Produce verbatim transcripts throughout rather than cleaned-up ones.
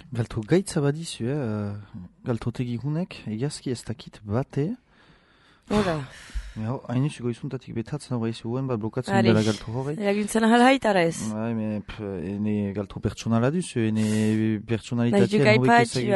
Galto gaitza badizu, eh? Galtotegi hunek, egiazki ez dakit bate. Hora. Hain izuko izuntatik betatzen hori zuen, bat blokatzen dela galto hori. Eragintzen ahal haitara ez. Bai, me, ene galto pertsonala duzu, ene pertsonalitatean hobek ezagitzen.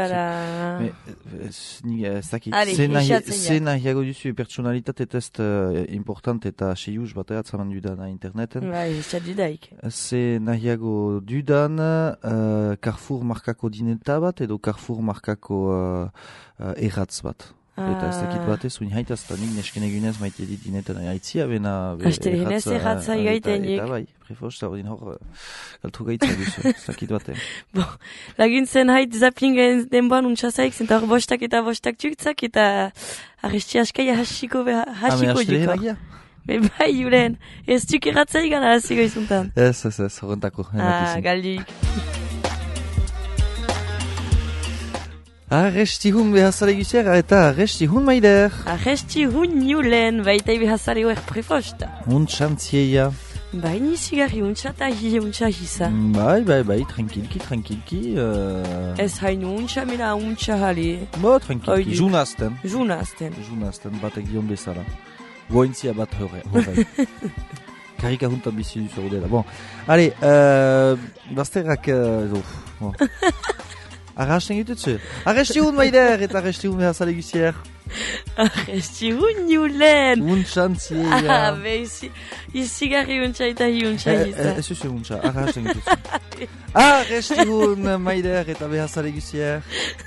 Ez dakit, ze nahiago duzu personalitate test important eta seiuz bat eratzaman dudan interneten. Bai, ez dudaik. Ze nahiago dudan Carrefour markako dineta bat edo Carrefour markako erratz bat. Eta ez dakit batez, uin haitaz, eta nik nesken egunez maite dit dinetan haitzia, bena... Astere genez erratza gaiten nik. Eta bai, prefosta, hori hor, galtu gaitza duzu, ez dakit bate. Bon, laguntzen hait zappingen denboan untsazaik, zenta hor bostak eta bostak txuktzak, eta arresti askaia hasiko beha, hasiko duko. Be bai, juren, ez txuk erratza igan araziko izuntan. Ez, ez, ez, horrentako. Ah, galdik. Arresti hun behazare gizera eta arresti hun maider. Arresti hun niulen, baita behazare huer prefosta. Hun txantzieia. Bai nizigarri untxata hi untxa hisa. Bai, bai, bai, tranquilki, tranquilki. Uh... Ez hainu untxa mena untxa hali. Bo, tranquilki, junazten. Junazten. Junazten, batek dion bezala. Goentzia bat horre, horre. Karika juntan bizi duzu dela. Bon, ale, uh, bazterrak, uh, bon. Arrasten gitutzu. Arresti hun maider eta arresti hun behazale gizier. Arresti hun niulen. Untxantzieia. Ah, be, izigarri untxa eta hi untxa gisa. Ez zuzu untxa, arrasten gitutzu. Arresti hun maider eta behazale gizier.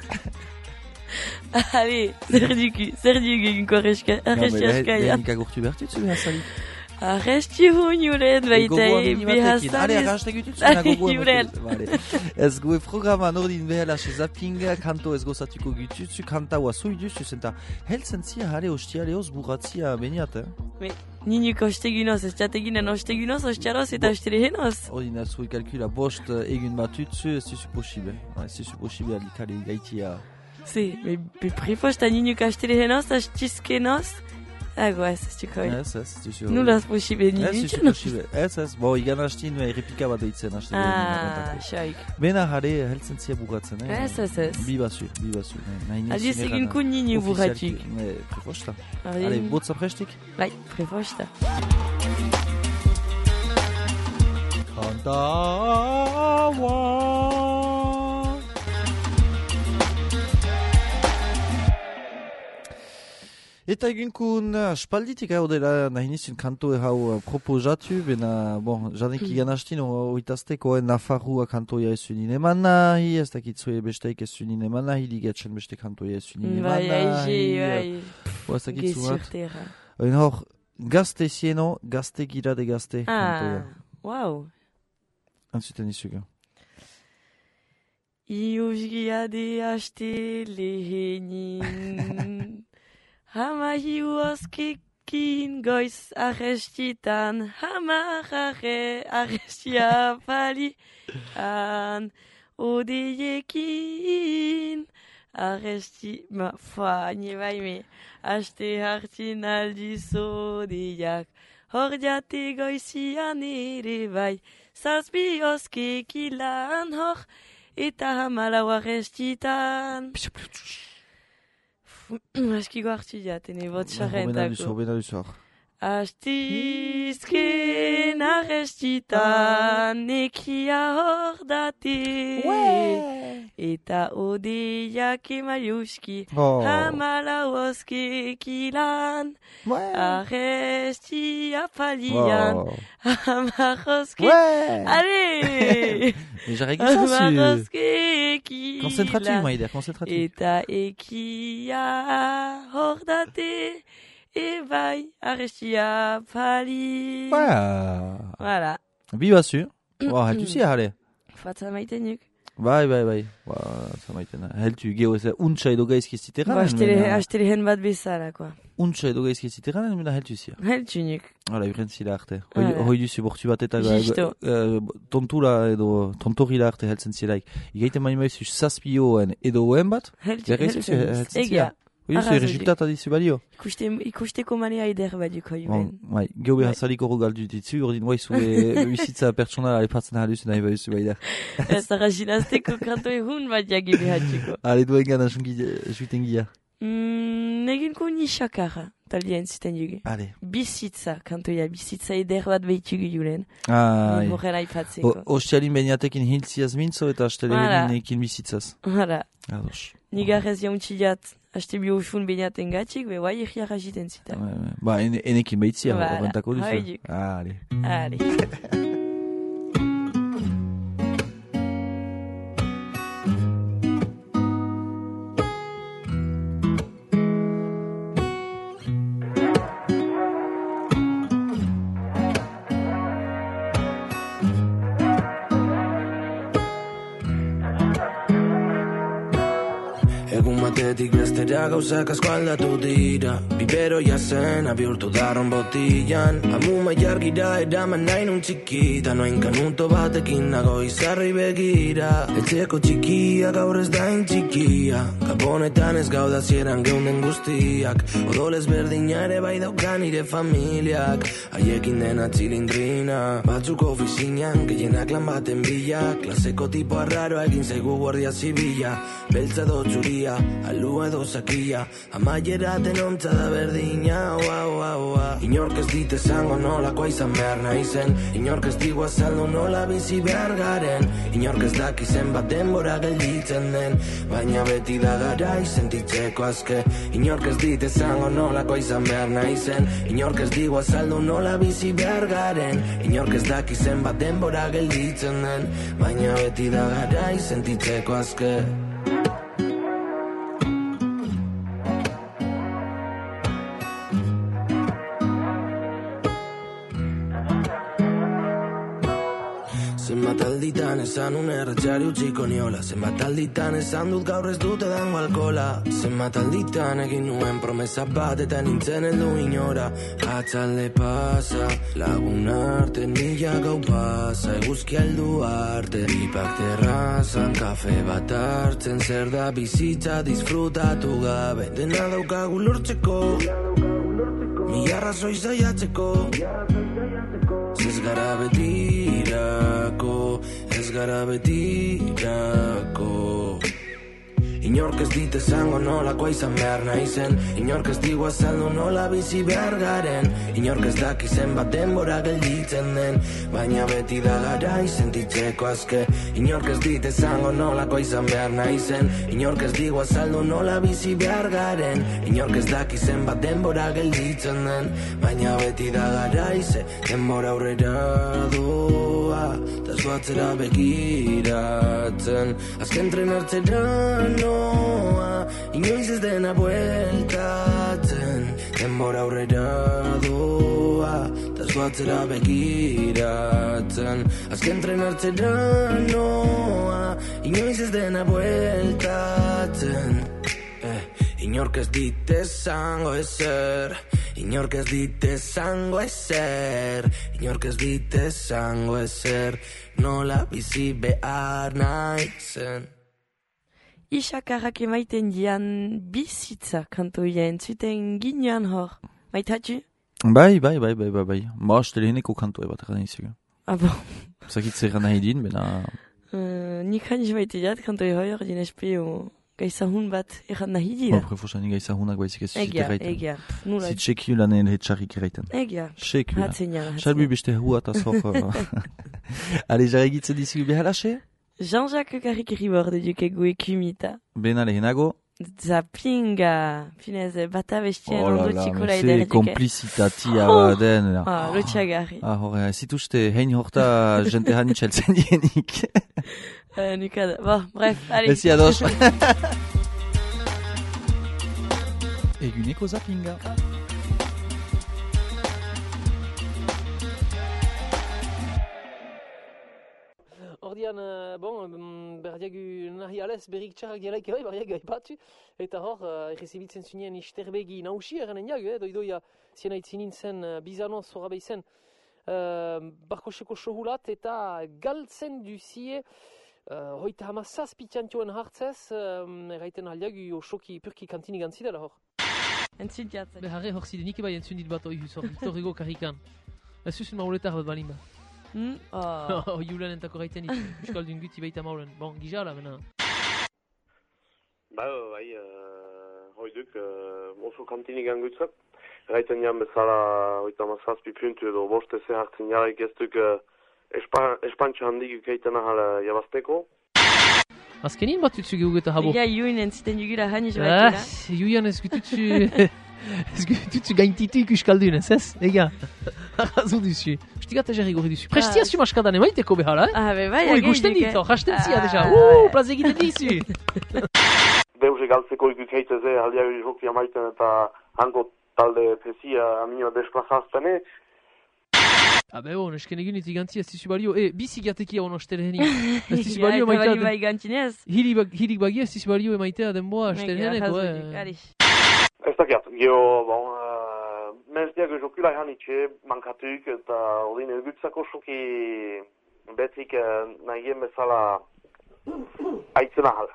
Ale, zer dugu, zer dugu eginko arresti askaia. Lehenik agurtu behartutzu behazale. Arresti hun juren, baita behazale. Ale, arrasten gitutzu nagogoen. Juren. Ez goe programa nordin behela se zappinga, kanto ez gozatuko gitutzu, kanta hoa zoi duzu, zenta heltzen zia, hale, ostiale hoz burratzia beniat, eh? Ninik osteginoz, ez jateginen osteginoz, ostiaroz eta ostirehenoz. Odina zoi kalkula, bost egun bat utzu, ez duzu posible. Ez duzu posible alikale gaitia. Si, be prefosta ninik ostirehenoz, astizkenoz. Ago, ez ez duko. Ez, ez, duzu. Nulaz posible ninik. Ez duzu posible, ez, ez. Bo, igan hastin, errepika bat eitzen hasten. Ah, xoik. Bena jare heltzen zia bugatzen, eh? Ez, ez, ez. Bi basu, bi basu. Aldiz egin kun ninik bugatik. Prefosta. Ale, botza prestik? Bai, prefosta. Kantawa. Eta eginkun spalditik hau dela nahi nizun kanto hau proposatu, bena, bon, janek igan hastin oitazteko Nafarrua kantoia ez zunin eman nahi, ez dakitzue besteik ez zunin eman nahi, ligatzen beste kantoia ez zunin eman nahi. Bai, aizi, bai. Bo, ez dakitzu bat. Gezurtera. Oin hor, gazte zieno, gazte gira de gazte kantoia. Ah, wow. Antzuten izuga. Ius gira de haste lehenin. Hama hiuazkekin goiz arrestitan, hama jarre arrestia palian, odeiekin arresti, ma, fa, nie baime, haste hartin aldiz odeiak, hor jate goizian ere bai, zazpi oskekilan hor, eta hama lau arrestitan. Askiko hartu jaten, ebot xarrentako. Hobena duzu hor. Astizken arrestitan nekia hor date. Eta odeiak emaiuski hamala oskekilan. Arrestia palian. Hamaroske. Allez! Hamaroske. Konzentratu, Maider, konzentratu. Eta ekia hor date. E bai, arrestia pali. Voilà. Bi basu. Ba, heltu zia, jale. Fatza maitenuk. Bai, bai, bai. Ba, fatza maitena. Heltu, geho ez, untsa edo gaizki ziteran. Ba, astele hen bat bezala, koa. Untsa edo gaizki ziteran, mena heltu zia. Heltu nuk. Hala, iren zila arte. Hoi duzu bortu bat eta Jisto. tontura edo tontorila arte heltzen zilaik. Igaiten mani maizu zazpioen edo oen bat. Heltu, heltu. Egia. Oio, resultat adizu balio. Ikusteko manea eder baduko, Julen. Bai, geu behar zaliko rogaldu ditzu, ordin guai zure bizitza pertsonala alepatzen haluzen nahi baduzu baider. Ez da raginazteko kanto egun bat jagi behatxiko. Ale duen gana juiten gira. Neginko nisakara, taldean zuten juge. Ale. Bizitza, kantoia, bizitza eder bat behitugu Julen. Ah, horren aipatzeko. Ostialin behiatekin hiltziaz mintzo eta astelehenin ekin bizitzaz. Hala. Ados. Nigarrez jauntxillat, haste bio usun behiaten gatxik, be bai egiak agiten zita. Ba, enekin behitzia, horrentako duzu. Haiduk. Ale. Ale. Egun batetik bestera gauzak asko aldatu dira. Bibero jazen abihurtu darron botillan. Amuma jargira eraman nahi nun txikita. Noain kanuto batekin nago izarri begira. Etxeko txikia gaur ez dain txikia. Gabonetan ez gauda zieran geunden guztiak. Odolez berdina ere bai daukan nire familiak. Haiekin dena txilindrina. Batzuk ofizinan, gehienak lan baten bila. Klaseko tipo arraroa egin zaigu guardia zibila. Beltza do txuria, alua edo zakia. Amaiera denontza da berdina, oa, oa, oa. Inork ez dit esango nolakoa izan behar naizen. Inork ez digu azaldu nola bizi behar garen. Inork ez dakizen bat denbora gelditzen den. Baina beti da gara sentitzeko azke. Inork ez dit esango nolakoa izan behar naizen. Inork ez digu azaldu nola bizi behar garen. Inork ez dakizen bat denbora gelditzen den. Baina beti da gara sentitzeko azke. Zenbat alditan esan un erratxari utxiko niola. Zenbat alditan esan dut gaur ez dute dango alkola. Zenbat alditan egin nuen promesa bat eta nintzen heldu inora. Atzalde pasa, lagun arte nila gau pasa. Eguzki aldu arte, ipak terrazan kafe bat hartzen. Zer da bizitza disfrutatu gabe. Dena daukagu lortzeko, mila arrazoi zaiatzeko. Ez gara betirako, ez gara betirako. Inork ez dit esango nolakoa izan behar naizen. Inork ez digu azaldu nola bizi behar garen. Inork ez dakizen bat denbora gelditzen den. Baina beti da gara sentitzeko azke. Inork ez dit esango nolakoa izan behar naizen. Inork ez digu azaldu nola bizi behar garen. Inork ez dakizen bat denbora gelditzen den. Baina beti da gara ize denbora aurrera doa. Ta zuatzera begiratzen. Azken tren hartzera no. Inoiz ez dena bueltatzen. Denbora aurrera doa. Ta zuatzera begiratzen. Azken tren hartzera noa. Inoiz ez dena bueltatzen. eh, Inork ez dit esango ezer. Inork ez dit esango ezer. Inork ez dit esango ezer. Nola bizi behar naizen. Isakarrak emaiten dian bizitza kantoia entzuten ginean hor. Maitatxu? Bai, bai, bai, bai, bai, bai. Ba, asteleheneko kantoa bat egan iziga. Ah, bon. Zakitze egan nahi din, bena... Uh, nik hain maite diat kantoia hor, din espio gaizahun bat egan nahi dira. Ba, prefosan gaizahunak baizik ez zuzite Egia, gaiten. egia. Zit sekiu lanen hetxarrik eraiten. Egia. Sekiu lan. Hatzen jara. Salbi beste hua eta zor. Ale, jarra egitzen dizigu behalaxe? Jean-Jacques Carrick-Ribord duke ekumita. Bena lehenago? Zapinga. Finez, bata bestien ondo txikola eder. ederduke. Se komplicitatia baden. Ah, lotxagarri. Ah, horre, zituzte hein horta jente hanitxeltzen dienik. Nukada. Bon, bref, allez. Ezi ados. Eguneko Zapinga. Ordian, uh, bon, berdiagu nahi alez berrik txarrak dialaik ebai, berdiagu aipatu, eta hor, uh, errezibitzen zunien isterbegi nausi eranen jagu, eh, doidoia ziena itzinin zen uh, bizanoz horabei zen uh, barkoseko sohulat, eta galtzen duzie Uh, hoita hama zazpi txantioen hartzez, um, erraiten ahaliak osoki purki kantini gantzidela hor. Entzun jatzen. Beharre hor zidenik eba entzun dit bat hori huzor, Victor Hugo karrikan. Ez zuzun mauletar bat balin ba. Mm? Oh. Oh, Julen entako raiten dit, Euskaldun guti baita maulen. Bon, gizala, mena. Ba, bai, uh, hoi duk, uh, oso kantini gangutzak. Raiten jan bezala, hoita hama zazpi puntu edo boste ze hartzen jarek ez duk uh, espantxa handik ukeiten ahal uh, jabazteko. Azkenin bat utzu geugeta habo. Ja, juin entziten jugura haniz baitela. Ah, juian ez gututzu... ez gututzu gaintitu ikuskaldun ez ez? Ega, arrazu duzu. Ustigata jarri gorri duzu. Prestia zu maskadan emaiteko behala, eh? Ah, be bai, agin. Oi, gusten dit, hasten zia deja. Uuu, plaz egiten dizu. Deuze galtzeko ikukeiteze, aldiak jokia maiten eta hango talde prezia aminua desplazaztene. Abe hon, esken egun iti gantzi ez dizu balio. E, bizi gatekia hon osteleheni. Ez dizu balio emaitea. Ja, eta bali bai gantzinez. Hirik bagi ez dizu balio emaitea denboa osteleheneko. Ez dakiat, geho, bon, uh, mezdiak jokula ehanitxe, mankatuk eta odin egutzako soki betik uh, nahien bezala aitzen ahal.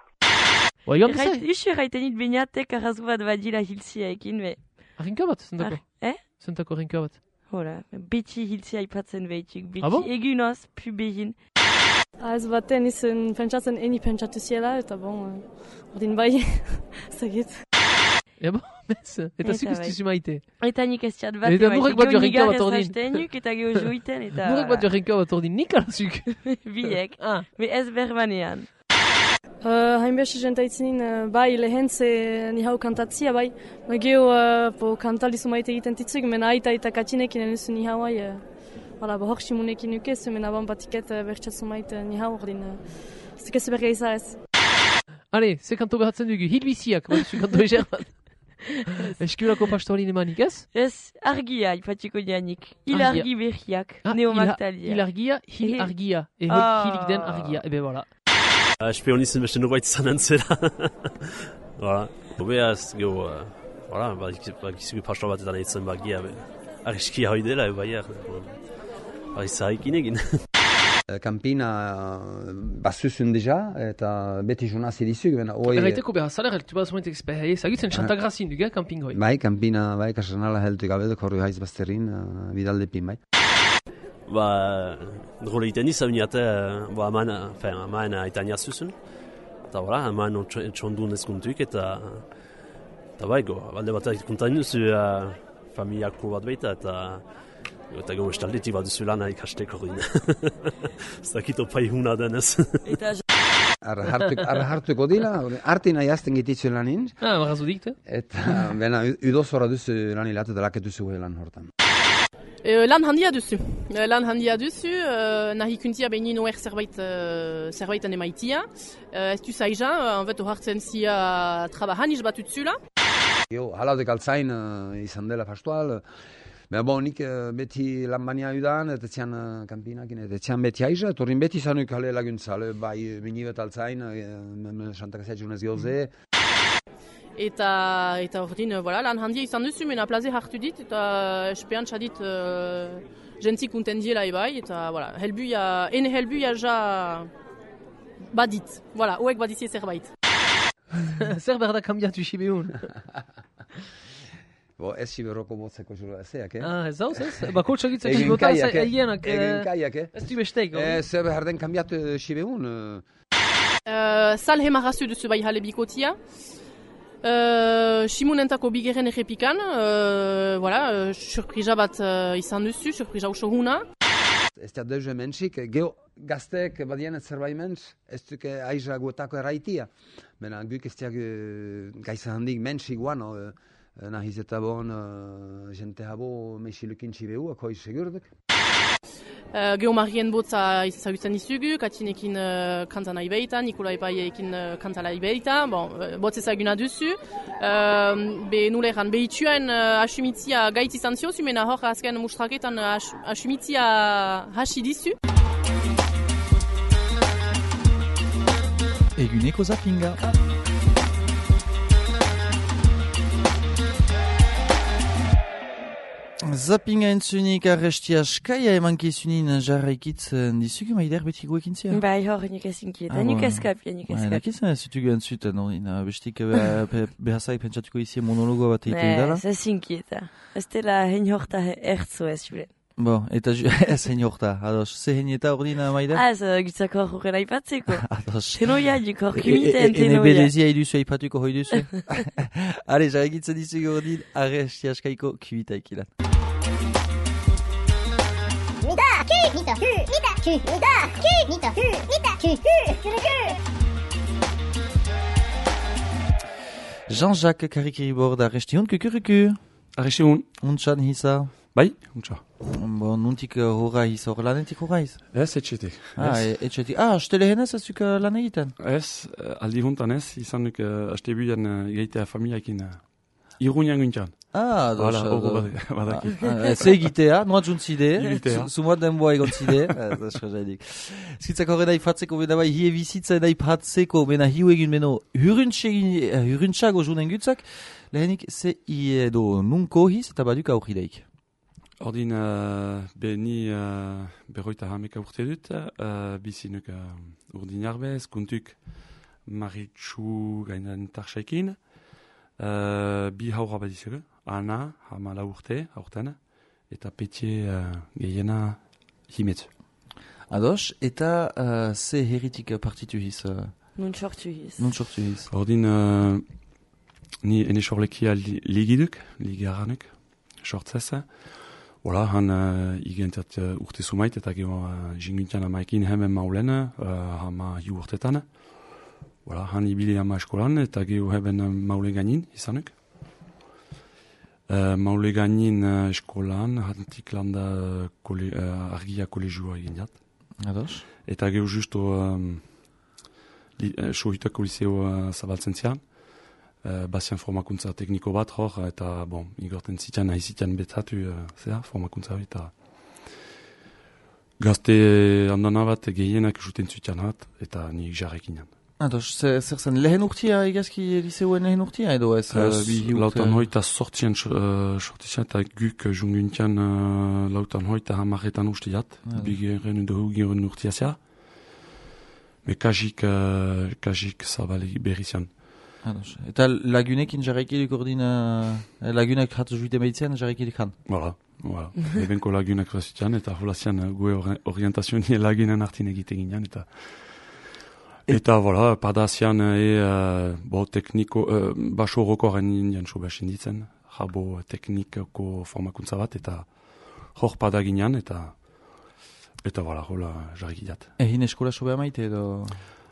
Isu erraitenit bainatek arrazu bat badila hiltzia ekin, be. Arrinka bat, zentako? Eh? Zentako arrinka bat. Hola, beti hiltzia ipatzen behitik, beti ah bon? egunoz, pu behin. Ez baten izan pentsatzen eni pentsatu ziela, eta bon, ordin bai, zagit. Eba, bez, eta zuk ez duzu maite. Eta nik ez txat bat, eta nurek bat joa rinka bat ordin. Eta geho joiten, eta... Nurek bat joa rinka bat ordin, nik alazuk. Biek, be ez berbanean. Hainbeste jentaitzinin, bai, lehentze ni hau kantatzia, bai. Geho, po kantalizu maite egiten titzuk, mena aita eta katxinekin enuzu ni hau, ai. Hala, bohok simunekin ukez, mena ban batiket bertxatzu maite ni hau ordin. Zuk ez berga iza ez. Ale, ze kanto behatzen dugu, hilbiziak, bat zu kanto eger bat. Eskurako pastorlin emanik, ez? Ez, argia, ipatxiko dianik. Hil argi berriak, neomaktalia. Hil argia, hil argia. E hilik den argia, ebe voilà. Spionisten beste nubait zanen zera. Voilà. Obeaz, geho, voilà, bakizugu pastor bat edan eitzen bagia, arriskia hoi dela, ebaier. Barizahaikin egin. Kampina bazuzun deja, eta beti jonaz edizuk. Erraiteko behar zaler, heltu bat zumetek ezpehai, zagutzen xantagrazin dugu, kamping hoi. Bai, kampina, bai, kasanala heltu gabe, korru haiz bazterin, bidaldepin, bai. Ba, drole iten izan niate, ba, aman aitania zuzun. Eta, voilà, aman txondun ezkuntuk, eta... Eta bai, go, balde bat kontain duzu familiako bat baita, eta... Eta gau estaldetik bat duzu lana ikasteko rin. Ez dakit opai huna denez. Arra hartuko dila, arti nahi azten gititzu lanin. Ah, barazu dikte. Eta, bena, udozora duzu lan hilatu da laketu zuhe lan hortan. Uh, lan handia duzu. Uh, lan handia duzu, uh, nahi kuntia behin noer zerbait, uh, zerbaitan emaitia. Uh, ez du zaiza, en fait, hartzen zia trabahan izbat utzula. Jo, halaudek altzain uh, izan dela fastual. Baina bon, nik uh, beti lan bania udan, eta txan uh, kampinakin, eta txan beti aiza, torrin beti zanuk hale laguntza, bai minibet altzain, uh, xantakazatxunez gauze. Eta, eta ordin, voilà, lan handia izan duzu, mena plaze hartu dit, eta espeantza dit uh, jentzik unten diela ebai, eta voilà, helbuia, ene helbuia ja badit, voilà, oek badizie zerbait. Zer berda kambiatu sibeun? Bo, ez siberoko motzeko juro ezeak, eh? Ah, ez dauz, ez? Ba, koltsagitzak izbotan zaienak... Egin kaiak, eh? Ez du bestek, eh? Zer behar den kambiatu sibeun? Uh, Sal hemarazu duzu bai jale bikotia. Uh, Simunentako bigeren errepikan, uh, voilà, uh, surprisa bat uh, izan duzu, surprisa oso huna. Ez da deuze mentsik, geho gaztek badienet zerbait mentz, ez duke aiza guetako erraitia. Bena, guk ez diak uh, gaiza handik mentsik guano, uh, nahiz eta bon, uh, jente habo mexilukin txibeu, akoi segurdek. Uh, Geho marien botza izagutzen izugu, Katinekin uh, kanta nahi behita, Nikola Epaiekin uh, kanta nahi behita, bon, uh, botz ezaguna duzu. Uh, be nuleran behituen uh, asumitzia gaitz izan ziozu, mena hor azken mustraketan uh, as, asumitzia hasi dizu. Eguneko zapinga. Zappinga entzunik arrestia skaia emankizunin jarraikitzen dizugu maider beti guekin zia? Bai, hor, nik ezinkietan, nik ezkapia, nik ezkapia. Nakitzen ez zutugu entzuten, bestik behazai pentsatuko izia monologoa bat egiten dela? Ez ezinkieta. Ez dela hein horta ertzu ez juren. Bo, eta ez hein horta, ados, ze hein eta hor dina maider? Az, gitzako horren aipatzeko. Ados. Tenoia diko, kimiten tenoia. Ene berezia iduzu aipatuko hoi duzu. Hale, jarraikitzen dizugu hor din arrestia skaiko kibita ikilan. Jean-Jacques Karikiribord arrestihun kukuruku. Arrestihun. Untxan hisa. Bai, untxa. Bon, nuntik horra hisa, hor lanetik horra hisa? Ez, etxetik. Ah, etxetik. Ah, astele henez ez duk lan egiten? Ez, aldi huntan ez, izan duk aste buian egeitea familiakin irunian guntxan. Ah, dos. Hala, horro badaki. Ze egitea, noa juntzide, sumuat denboa egontzide. Skitzak horrena ifatzeko, bena bai, hie bizitza eda ipatzeko, bena hiu egin beno, hurruntxago junen gutzak, lehenik ze edo nunko hiz eta baduk aurrideik. Ordin, uh, beni uh, berroita hameka urte dut, uh, bizinuk uh, urdin arbez, kuntuk maritxu gainan tarsaikin, uh, bi haura badizure, ana, hamala urte, aurten, eta petie uh, gehiena himetzu. Ados, eta uh, ze herritik partitu hiz? Uh... Nun sortu hiz. Nun sortu hiz. Ordin, uh, ni ene sorlekia li, ligiduk, ligaranuk, sortzeza. Voilà, han uh, igentat uh, urte sumait eta geho uh, jinguntian amaekin hemen maulen, uh, hama hiu urtetan. Voilà, han ibili ama eskolan eta geho heben uh, maule gainin izanuk. Uh, maule gainin uh, eskolan, hantik landa uh, kole, uh, argia kolegioa egindat. Ados? Eta geho justo um, li, uh, sohitako liseo uh, zabaltzen zian. Uh, Bazian formakuntza tekniko bat hor, eta, bon, igorten zitian, nahi zitian betatu, uh, zera, formakuntza eta gazte handana bat gehienak juten zutian hat, eta nik jarrekinan. Ados, zer zen lehen urtia egazki liseuen lehen urtia edo ez? Ez, uh, lautan hoita sortzian uh, sortizian, eta guk junguntian uh, lautan hoita hamarretan ustiat, ah. Bigeren edo hugiren urtia zea, me kajik, uh, kajik zabale berrizian. Ados. Eta lagunekin jarraikidik ordin, uh, lagunak hatu juite meitzen jarraikidik han? Voilà, voilà. Ebenko lagunak rasutian, eta holazian uh, gue orientazioa lagunen artin egite ginean, eta eta, voilà, padazian e, uh, bo tekniko, uh, baso horrokoaren indian soba esinditzen, jabo teknikoko formakuntza bat, eta hor padaginean, eta eta, voilà, hola jarrikidat. Egin eskola soba maite edo?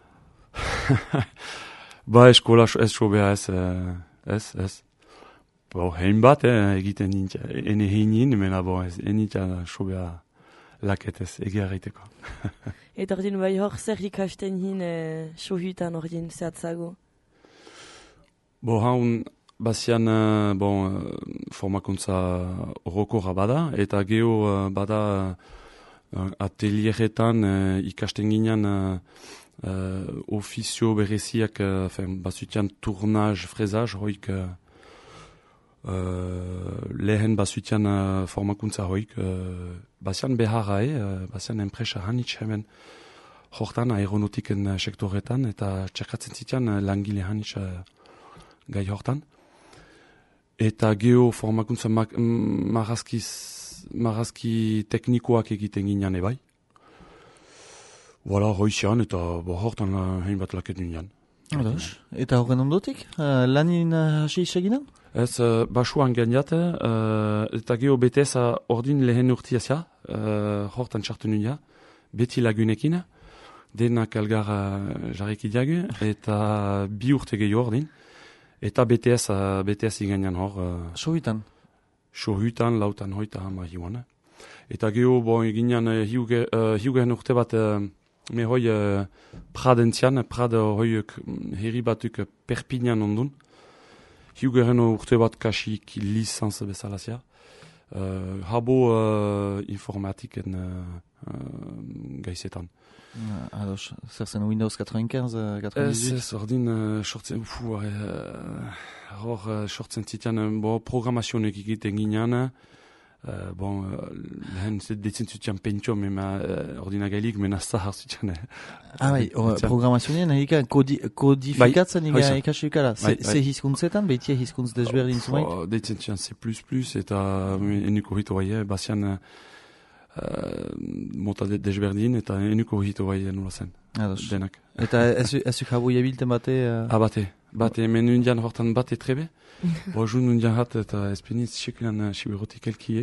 Ba, eskola ez sobea ez, ez, ez. Bo, hein bat, eh, egiten nintzen, ene heinin, mena bo, ez, enitzen sobea laketez, egia gaiteko. Eta ordin, bai hor zer ikasten hin, eh, sohutan ordin zehatzago? Bo, haun, bazian, uh, bon, formakuntza horrokora bada, eta geho uh, bada uh, atelieretan uh, ikasten ginen uh, Uh, ofizio bereziak, uh, bazutian tournage, frezaz, hoik uh, uh, lehen bazutian uh, formakuntza hoik, uh, bazian beharra, uh, bazian enpresa hanitz hemen hortan aeronautiken uh, sektoretan, eta txakatzen zitian uh, langile hanitz uh, gai hortan. Eta geho formakuntza ma marazki teknikoak egiten ginean ebai. Voilà, hoizian, eta bo, hortan hein bat laket nian. Ados. Eta horren ondotik, uh, lanin hasi uh, iseginan? Ez, uh, basuan ganiat, uh, eta geho beteza ordin lehen urtiazia, uh, hortan txartu nian, beti lagunekin, denak algar uh, jarrekidiagu, eta bi urte gehi ordin, eta B T S, uh, B T S iganian hor. Uh, Sohutan? Sohutan, lautan hoita hama hiuan. Eta geho, bon, eginean uh, hiugehen urte bat, uh, me hoi uh, Pradentzian, Prad hoi uh, herri batuk uh, Perpignan ondun. Hiugehen urte bat kasik lisanz bezalazia. Uh, habo uh, informatiken uh, uh, gaizetan. Uh, ados, zer zen Windows quatre-vingt-quinze, quatre-vingt-dix-huit? Ez, ez, ordin, uh, sortzen, fu, uh, hor, uh, sortzen zitean, uh, bo, programazionek egiten ginean, Uh, bon, uh, lehen detzen zutian pentio, mema uh, ordinagailik, mena zahar zutian. Ah, bai, programazioen, egin kodifikatzen egin ikasukala. Ze hizkuntzetan, behitia hizkuntz desberdin zumait? Detzen zutian C plus plus, eta enuko hito bai, bazian uh, mota de desberdin, eta enuko hito bai nula zen. Denak. Eta ezuk habu jabilten bate? Uh... Ah, bate. Bate, men undian hortan bate trebe. Bo, jun undian hat eta espeniz sekulan siberotik elkie.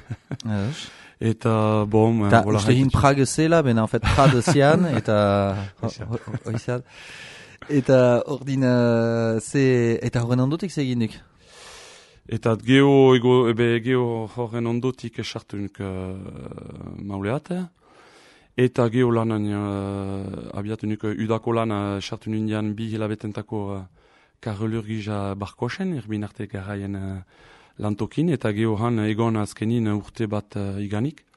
Eta, bom... Ta, uste hin Prague zela, ben en fait Prade zian, eta... Oizad. Eta ordin, ze... Eta horren ondotik zeginduk? Eta geho, ego, ebe, geho horren ondotik esartunik uh, mauleate. Eta geho lanan uh, abiatunik uh, udako lana sartu nindian bi hilabetentako uh, karolur gija barkosen, erbin arte garaien uh, lantokin, eta geho han egon azkenin urte bat uh, iganik.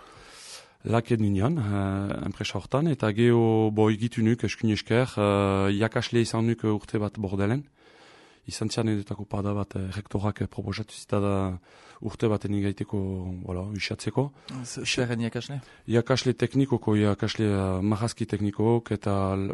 Laken nindian, uh, enpresa hortan, eta geho bo egitunuk eskun esker, uh, jakasle izanuk urte bat bordelen. Izan zian edetako pada bat uh, rektorak uh, proposatu zitada urte baten igaiteko, voilà, usatzeko. Zerren jakasle? Jakasle teknikoko, jakasle uh, marazki teknikok eta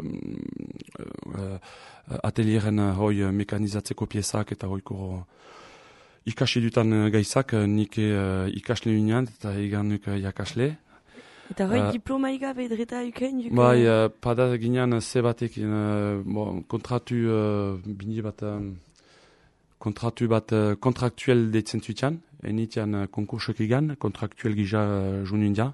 uh, uh, atelieren uh, hoi uh, mekanizatzeko piezak eta hoiko uh, ikasi dutan uh, gaizak, uh, nik uh, ikasle unian eta eganuk uh, jakasle. Eta hoi uh, diploma igabe edreta yuken? Bai, uh, pada ginean ze batek uh, bon, kontratu uh, bini bat... Um, kontratu bat uh, kontraktuel deitzen zutian, enitian uh, konkursok egan, kontraktuel gija uh, junundia.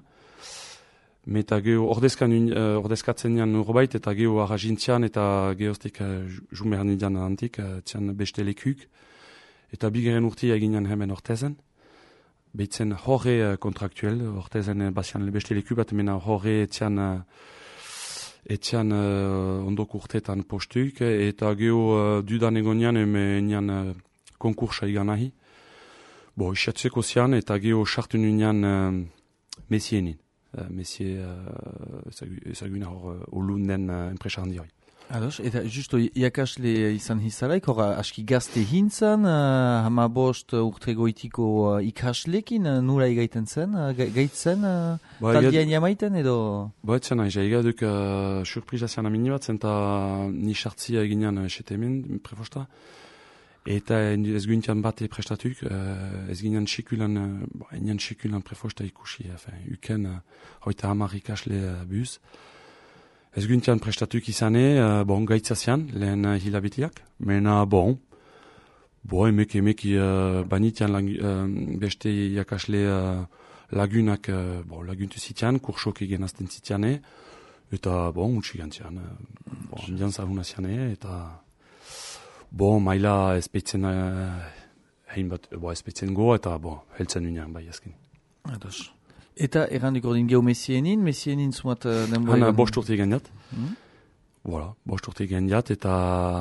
Meta geho uh, ordezkatzen nian urbait, eta geho arrajintzian, eta gehoztik uh, jumer nidian antik, uh, tian beste lekuk. Eta bigeren urti eginean hemen ortezen. Beitzen horre uh, kontraktuel, ortezen uh, basian beste lekuk, bat mena horre tian... Uh, Etian uh, ondok urtetan postuk, eta geho uh, dudan egonian enian uh, konkursa igan nahi. Bo, isatzeko zian, eta geho sartu nian uh, mesienin. Uh, mesie uh, ezaguna hor uh, olunden uh, enpresa handi hori. Ados, eta justo iakasle izan hizalaik, hor aski gazte hintzan, uh, hama bost urte goitiko uh, ikaslekin, uh, nula egaiten zen, uh, gaitzen uh, ba, taldian jamaiten edo? Ba, etzen nahi, ja, egaduk uh, surpriza zian amini bat, zenta ni sartzia eginean esetemen prefosta, eta ez guntian bate prestatuk, uh, ez ginean sekulan, uh, enian sekulan prefosta ikusi, uh, uken, uh, hoita hamar ikasle uh, buz. Ez guntian prestatuk izane, uh, bon, gaitzazian, lehen uh, hilabetiak, mena, bon, bo, emek, emek, uh, banitian lag, uh, beste jakasle uh, lagunak, uh, bon, laguntu zitian, kursok egen azten zitiane, eta, bon, utsi gantzian, uh, bon, indian zaruna ziane, eta, bon, maila ezpeitzen, uh, hein bat, bo, ezpeitzen go, eta, bon, heltzen unean, bai, azken. Ados. Eta errandik ordin geho mesienin, mesienin zumat uh, denbora... Hana bost urte egan jat. Mm? Voilà, bost urte egan jat, eta...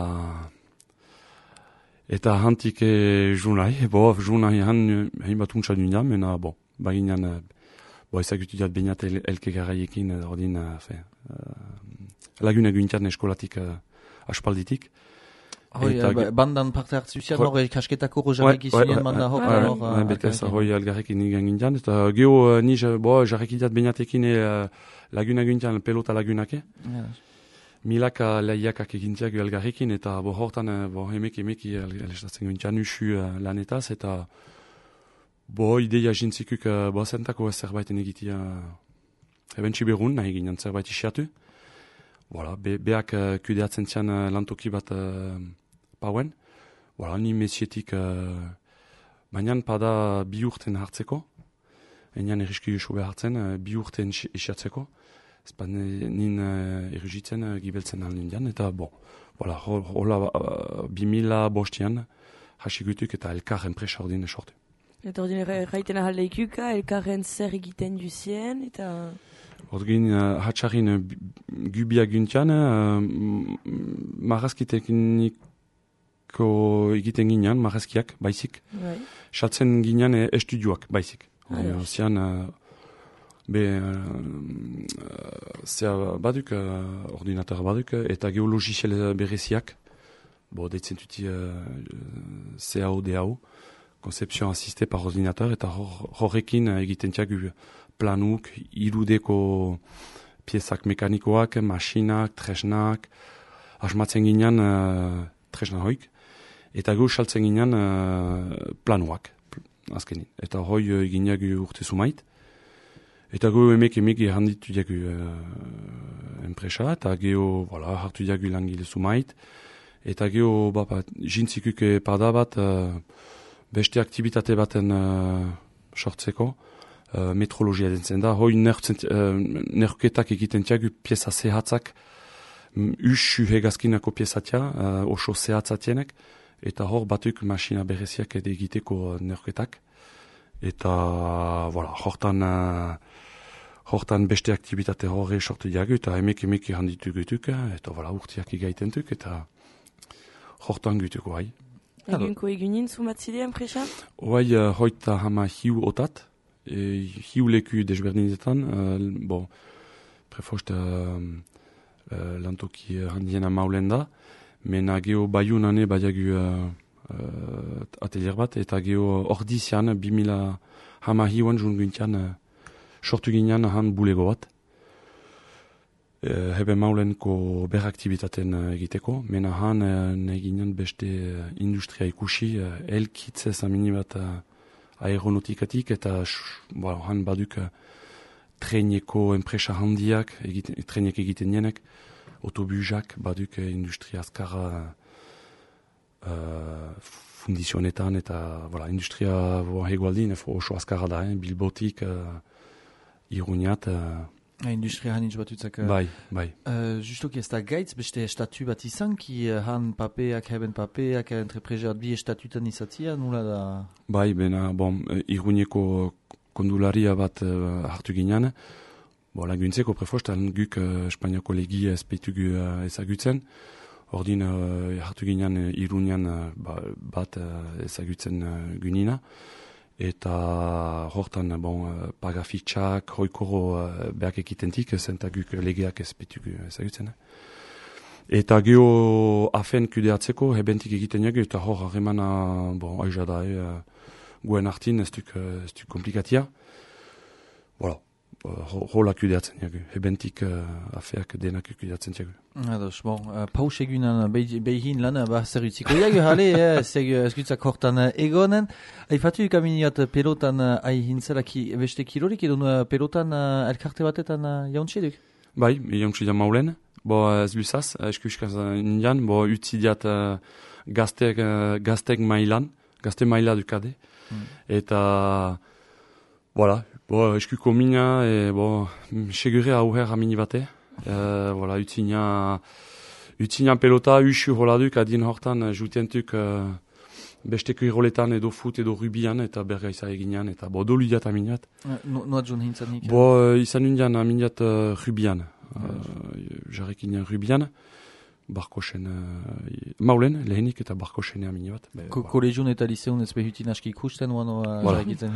Eta hantik e, junai, bo, junai han hein bat untsa dunia, mena, bo, baginan, bo, ezagutu jat bainat el, elke garaiekin, ordin, uh, uh, laguna guntian eskolatik uh, aspalditik. Hoi, uh, bandan parte hartzu zian, hori kasketako rojarek izien banda hor. Hoi, betez, hoi algarrekin igen gintian, eta geho, ni, bo, jarrek idat bainatekin laguna guntian, pelota lagunake. Milaka lehiakak egintiak algarrekin, eta bo, hortan, bo, emek, emek, alestatzen guntian usu lanetaz, eta bo, ideia jintzikuk, bo, zentako zerbaiten egitia, ebentsi berun, nahi ginen zerbait isiatu. Voilà, be, beak uh, kudeatzen zian uh, lantoki bat uh, pauen. Voilà, ni mesietik uh, bainan pada bi urten hartzeko. Enian eriski usobe hartzen, uh, bi urten isiatzeko. Ezpan nin uh, erugitzen uh, gibeltzen alnindian. Eta bon, voilà, hola uh, bi mila bostian hasigutuk eta elkar enpresa ordine sortu. Eta ordine raiten ahaleikuka, elkarren zer egiten duzien, eta... Orgin uh, hatxarin uh, gubia guntian, uh, marazki tekniko egiten ginean, marazkiak, baizik. Saltzen right. ginean uh, estudioak, baizik. Ah, Zian, uh, be, uh, zea baduk, uh, ordinateur baduk, eta geologiziel bereziak, bo, deitzen tuti uh, C A O, D A O, conception assistée par ordinateur, eta horrekin egiten tiagu planuk, irudeko piezak mekanikoak, masinak, tresnak, asmatzen ginean uh, tresna hoik, eta gu saltzen ginean uh, planuak, azkenin. Eta hoi uh, gineagu urte sumait, eta gu emek emek handitu diagu uh, enpresa, eta geho voilà, hartu diagu langile sumait, eta geho bapa, jintzikuke pada bat, uh, beste aktivitate baten uh, sortzeko, uh, metrologia dentzen da, hoi nerketak egiten tiagu pieza zehatzak, usu hegazkinako piezatia, uh, oso zehatzatienek, eta hor batuk masina bereziak edo egiteko nerketak, eta voilà, hortan, uh, hortan beste aktivitate horre sortu diagu, eta emek emek handitu gutuk, eta voilà, urtiak igaitentuk, eta hortan gutuko hai. Egunko egunin zumatzidean presa? Hoai, uh, hoita hama hiu otat, e, hiu leku desberdinetan, uh, bon, prefost uh, uh, lantoki handiena maulen da, mena geho baiunane badiagu uh, uh, atelier bat, eta geho ordizian, bimila hama hiuan junguntian, uh, sortu ginean han bulego bat. Uh, hebe maulenko beraktivitaten uh, egiteko, mena han uh, neginen beste uh, industria ikusi, uh, elkitzez amini bat uh, aeronautikatik, eta well, han baduk uh, treneko enpresa handiak, egiten, trenek egiten nienek, autobusak baduk uh, industria azkarra uh, fundizionetan, eta voilà, industria hegoaldin oso azkarra da, eh? Bilbotik, uh, Iruniat, uh, industria hanitz batutzak. Bai, bai. Uh, justoki ez da gaitz, beste estatu bat izan, ki uh, han papeak, heben papeak, entrepreseat bi estatutan izatia, nula da? Bai, bena, bon, Iruneko kondularia bat uh, hartu ginean, bo, laguntzeko prefostan guk uh, Espainiako legi ezpeitugu uh, ezagutzen, ordin uh, hartu ginean uh, Irunian uh, ba, bat uh, ezagutzen uh, gunina, eta hortan bon, pagafitxak, hoikoro uh, beak ekitentik, zentaguk legeak ezpetugu ezagutzen. Eta geho afen kudeatzeko, hebentik egiten jagu, eta hor harremana, bon, aiza da, eh, guen hartin ez duk, ez duk komplikatia. Voilà, hola kudeatzen jagu, hebentik uh, afeak denak kudeatzen jagu. Ados, bon, uh, paus egunan behin lan, ba, zer utziko jagu, jale, eh, ez gutzak hortan egonen. Aifatu ikaminiat pelotan uh, ahi ki, beste kirorik edo uh, pelotan uh, elkarte batetan uh, jauntxeduk? Bai, jauntxedan maulen, bo ez busaz, eskuskaz indian, bo utzidiat uh, gaztek, uh, gaztek mailan, gazte maila dukade, mm. eta, voilà, bo eskuko mina, e, bo, segure auher amini bate, uh, voilà, utzina, utzina pelota, usu holaduk, adin hortan, jutientuk, uh, besteko iroletan edo fut edo rubian, eta bergaiza eginean, eta bo, doludiat aminiat. Uh, no, Noa zun hintzan nik? Bo, uh, izan indian aminiat uh, rubian, uh, jarek indian rubian, barkosen, uh, maulen, lehenik eta barkosen amini bat. Ko, Kolegion eta liseun ez behutin aski ikusten, oano jarek izan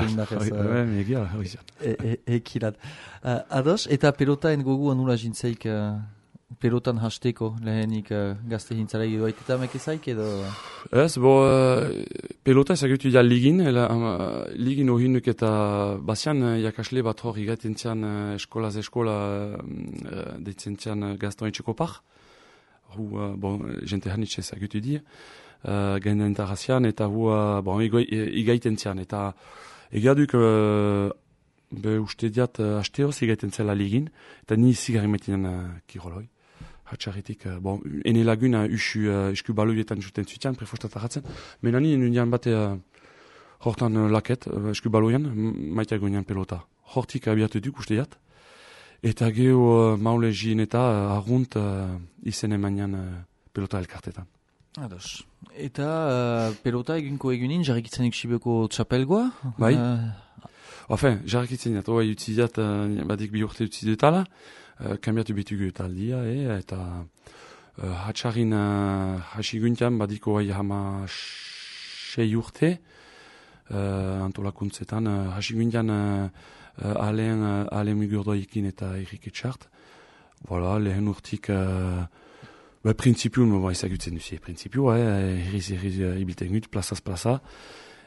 hin, ekilat. Ados, eta pelotaen gogu anula jintzeik pelotan hasteko lehenik uh, gazte hintzara edo aiteta mekezaik edo? Ez, bo, uh, pelota ezagutu ja ligin, ela, um, ligin ohinuk eta bazian uh, jakasle bat hor igaten zian uh, eskolaz eskola uh, deitzen zian uh, gaztoen txeko par. Hu, uh, bon, jente hanitxe ezagutu di, uh, genden tarrazian eta hu, uh, bon, igaiten zian. Eta egaduk, uh, be uste diat, uh, hasteoz igaiten zela ligin, eta ni zigarri maitinan uh, kiroloi. Hatxarretik, uh, bon, ene laguna usu uh, esku baloietan juten zutian, prefostat arratzen, menani nundian bate uh, hortan uh, laket, uh, esku baloian, maiteago nian pelota. Hortik abiatu duk uste diat, eta geho uh, maule jien eta uh, argunt uh, izen emanian uh, pelota elkartetan. Ados. Eta uh, pelota egunko egunin, jarrikitzen ikusibeko txapelgoa? Bai. Uh... Enfin, jarrikitzen jat, oa utzidiat, uh, badik bi urte utzidetala, uh, kambiatu bitugu taldia, eh, eta uh, hatxarin uh, hasiguntian badiko oai hama sei urte, uh, antolakuntzetan, uh, hasiguntian uh, uh, alen, uh, alen mugurdoikin eta Erik Etxart. Voilà, lehen urtik, uh, ba, prinsipiun, ba, ezagutzen duzi, prinsipiu, eh, herriz, herriz, uh, ibilten gut, plazaz plaza,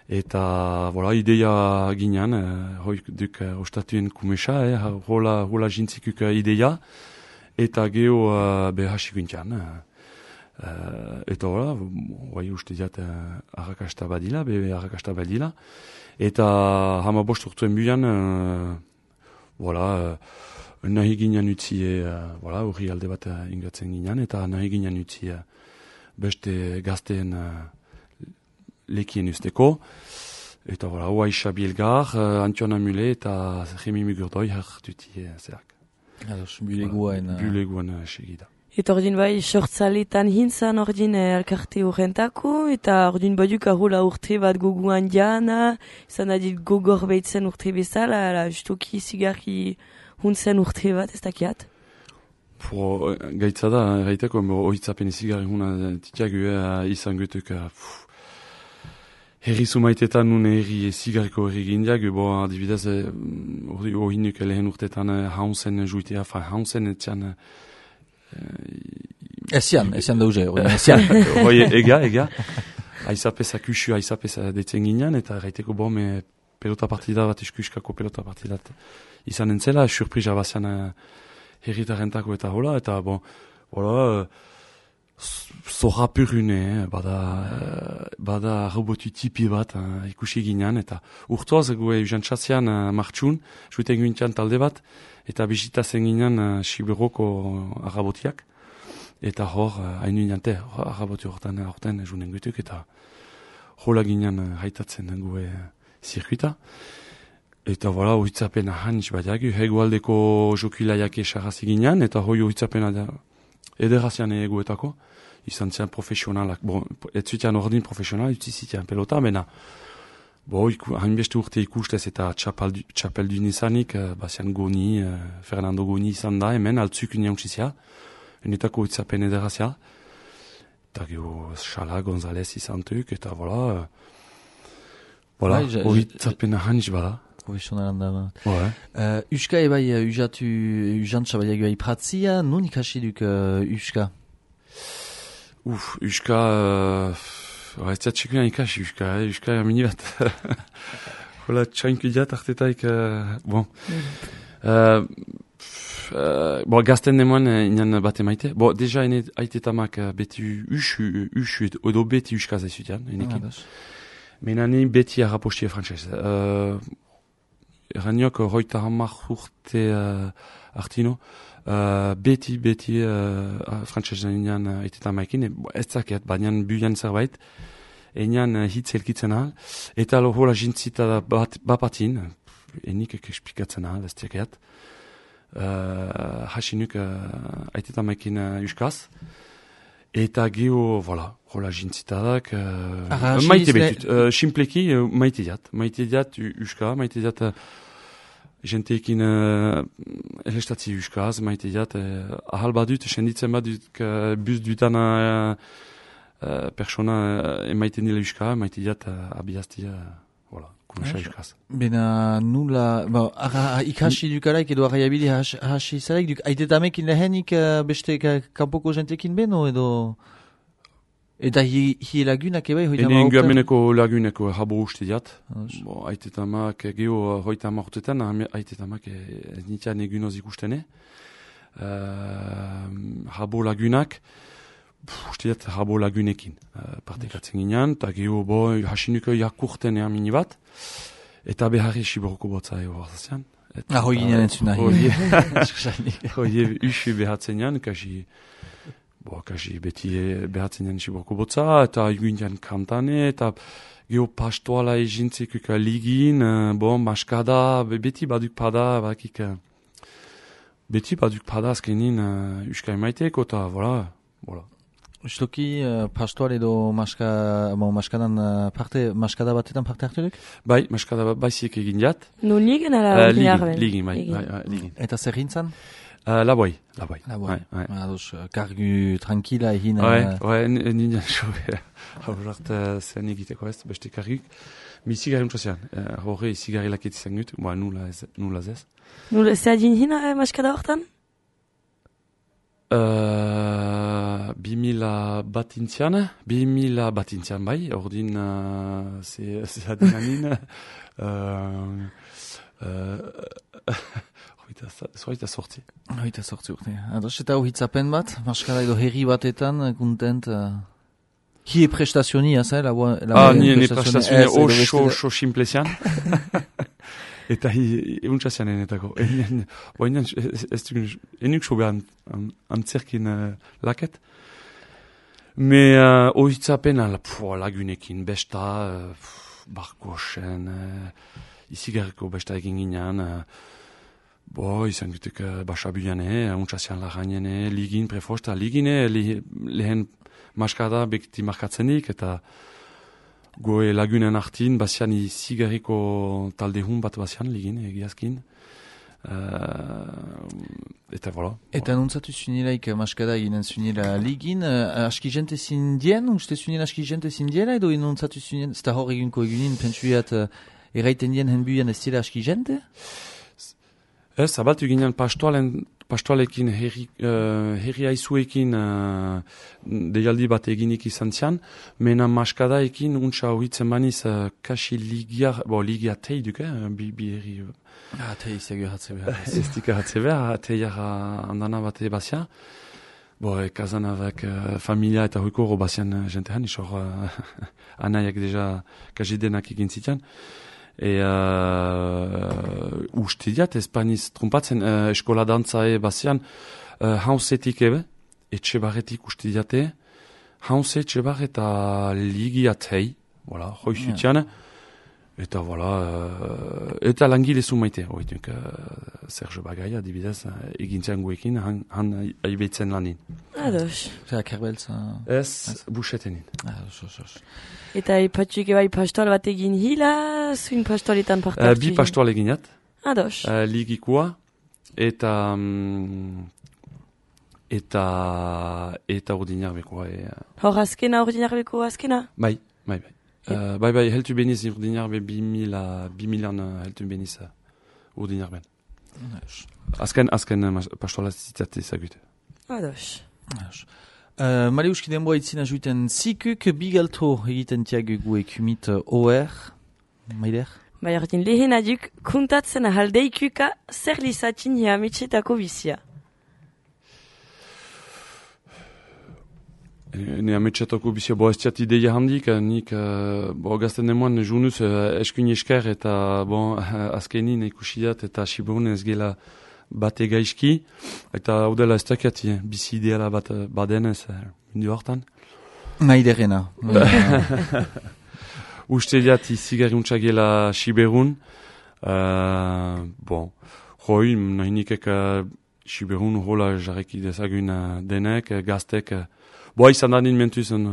Eta, voilà, ideia ginean, uh, hoi duk uh, ostatuen kumesa, eh, hola, hola jintzikuk uh, ideia, eta geho uh, behasik gintian. Uh, uh, eta, voilà, hoi uste diat uh, arrakasta badila, bebe arrakasta badila. Eta, hama bost urtuen buian, uh, voilà, uh, nahi ginean utzi, uh, voilà, hori alde bat uh, ingatzen ginean, eta nahi ginean utzi uh, beste gazteen uh, lekien usteko. Eta voilà, hoa isa bielgar, uh, Antion Amule eta Remi Mugurdoi hartuti uh, zerak. Ados, buleguaen... Uh, buleguaen uh, segida. Eta ordin bai, sortzaletan hintzan ordin elkarte horrentako, eta ordin baduk ahula urte bat goguan diana, izan adit gogor behitzen urte bezala, ala, justoki zigarri huntzen urte bat, ez dakiat? Pro, gaitza da, gaitako, oitzapen zigarri huna titiagu uh, izan gutuk, uh, herri sumaitetan nun herri zigarriko herri gindiak, bo adibidez, hori uh, ohinuk lehen urtetan uh, haunzen juitea, fa haunzen etxan... Esian, esian dauze, esian. Hoi, ega, ega. Aizapez akusu, aizapez detzen ginean, eta gaiteko bo, me pelota partida bat, eskuskako pelota partida izan entzela, surpriza bazian uh, herritarentako eta hola, eta bon, hola, zorra purune, bada, bada robotu tipi bat uh, ikusi ginean, eta urtoaz gue usan txazian uh, martxun, juiten gintian talde bat, eta bizitazen ginean uh, Siberoko arrabotiak, eta hor, uh, hainu inante, arraboti hortan, hortan junen gutuk, eta hola ginean uh, haitatzen gue uh, zirkuita. Eta voilà, hoitzapen ahantz badiagu, hegoaldeko jokilaiak esarrazi ginean, eta hoi hoitzapen ederazian egoetako, izan zian profesionalak, bon, ez zutian ordin profesional, utzizitian pelota, mena, bo, hainbeste urte ikustez eta txapeldun izanik, uh, bazian Goni, uh, Fernando Goni izan da, hemen, altzuk uniautzizia, enetako hoitzapen ederazia, eta geho, Xala, González izan tuk, eta voilà, voilà, hoitzapen ahantz bada. Profesionalan da. Ouais. Uh, uska ebai uh, ujatu ujantza baiagoa ipratzia, nun ikasi duk uh, uska? Uf, uska... Uh, ez txikunan ikasi uska, eh? Uska mini bat. Hola, txainku diat artetaik... Uh, bon. Uh, uh, bon, gazten demoan uh, inan bate maite. Bon, deja ene aitetamak uh, beti usu, usu, odo beti uska zaizutian, enekin. Ah, menani beti arrapostia frantzez. Uh, Eraniok roita hamar urte uh, artino, uh, beti, beti uh, frantzesen inan uh, aitetamekin, ez zaket, baina buian zerbait, enian uh, hitz elkitzen ahal, eta hola jintzita bat, bapatin, enik eksplikatzen ahal, ez zaket, uh, hasinuk uh, aitetamekin uh, uskaz, eta geho, voilà, hola jintzitadak, uh, ah, maite betut, uh, simpleki uh, maite diat, maite diat uska, maite diat uh, jenteekin uh, elestatzi uskaz, maite diat, uh, ahal badut, senditzen badut, uh, buz dutan uh, uh, persona uh, emaiten dila uska, maite diat uh, abiaztia, uh, voilà, kunasa uskaz. Bena nula, ba, ara, ikasi dukaraik edo arraiabili hasi zaraik, duk aitetamekin lehenik uh, beste kanpoko jenteekin beno edo... Eta hi, hi lagunak eba, hoita ma horretan? Ene inguameneko laguneko habo uste diat. Bo, aitetamak, geho hoita ma horretan, aitetamak ez nitian egunoz ikustene. Uh, habo lagunak, uste diat habo lagunekin. Uh, partekatzen ginean, eta geho bo hasinuko jakurten ean mini bat. Eta beharri Siberoko botza ego hartzazian. Ah, hoi ginen entzun nahi. Hoi usu behatzen ean, kasi... Bo, kasi beti behatzen jan Siberoko botza, eta egun kantane, eta geho pastoala egintzekuk ligin, bon, maskada, beti baduk pada, bakik, beti baduk pada azkenin uh, uska emaiteko, eta, voilà, voilà. Ustoki, uh, pastoal edo maska, bon, maskadan uh, parte, maskada batetan parte hartu duk? Bai, maskada baizik egin jat. No ligin ala? Uh, ligin, ligin, bai, bai, bai, ligin. Eta zer gintzan? Uh, laboi, laboi. Laboi. Ouais, ouais. Ados, kargu tranquila egin... Ouais, uh... ouais, nina xobe. Haurart zen egiteko ez, beste karguk. Mi zigarri untzazean. Horre, uh, zigarri laket izan gut. Boa, nula ez. Nula ez. Nula ez adin hina, eh, maskada hortan? Uh, bi mila bat intzian, bi mila bat intzian bai, ordin, uh, ze, ze adinanin, Zoita sortzi. Zoita sortzi urte. Ados, eta uhitzapen bat, maskara edo herri batetan, kontent... Uh, Hie prestazionia, za? La, la ah, ni, ni prestazionia oso, oso simplezian. Eta hi, euntza zianen etako. Boinan, ez duk, enuk so behan antzerkin laket. Me uh, ohitzapen, lagunekin, besta, uh, barkosen, uh, izigarriko besta egin ginean, uh, bo, izan gutek uh, basabuiane, euntza zian lagainene, ligin prefosta, ligine, li, lehen maskada bekti markatzenik, eta goe lagunen artin, bazian izigarriko talde hun bat bazian, ligin, egiazkin. Uh, eta voilà. Eta nuntzatu zunilaik maskada ginen zunila ligin, uh, aski jente zindien, uste zunila aski jente zindiela, edo nuntzatu zunila, zta hor egunko egunin, pentsuiat uh, erraiten dien henbuian ez zila aski jente? Ez, abaltu ginen pastoalen, pastoalekin herri, uh, herri aizuekin uh, deialdi bat eginik izan zian, mena maskadaekin untsa horitzen baniz uh, kasi ligiar, bo ligia tei duke, uh, bi, bi herri... Uh, Ah, tei izegu hatze behar. Ez dika hatze behar, tei jarra andana bat ebazia. Bo, kazan avek uh, familia eta hoiko horo bazian uh, jentean, isor uh, anaiak deja kasi denak egin zitean. E uh, uste diat, espaniz trompatzen uh, eskola dantzae bazian uh, hausetik ebe, etxe barretik uste diate, hause etxe bar eta ligiatei, voilà, hoi zutian. Eta, voilà, uh, eta langile zu maite, hoituk, uh, Serge Bagaia, adibidez, uh, egintzean guekin, han, han aibetzen lanin. Ados. Zera, kerbeltza... Ez, busetenin. Ados, ados. Eta ipatxik ebai pastoal bat egin hila, zuin pastoaletan parte hartu? Uh, bi pastoal eginat. Ados. Uh, ligikoa, eta... Um, eta... eta ordinar bekoa. E, uh. Hor azkena, ordinar bekoa azkena? Bai, bai, bai. Uh, bai, bai, heltu beniz urdinar be bi mila, bi milan heltu beniz uh, urdinar ben. Azken, azken uh, pastoala zitate zagute. Ados. Ados. Uh, Mariuski denboa itzina juiten zikuk, bigalto egiten tiag gu ekumit uh, O R. Maider? Bai, horretin lehen aduk, kuntatzen ahaldeikuka zer lizatin hiamitxetako bizia. Ne ametxatoko bizia, bo ez tiat ideia handik, nik uh, bo gazten demoan junuz uh, eskun esker eta bon, uh, azkenin ikusidat eta siburun ez gela bate gaizki, eta hau dela ez dakiat eh, bizi ideala bat uh, badenez uh, mundu hortan. Maiderena. Uste diat izigarri untsa gela siberun, uh, bon, hoi nahinikek uh, siberun hola jarreki dezagun uh, denek, uh, gaztek, uh, boa izan da nin mentu izan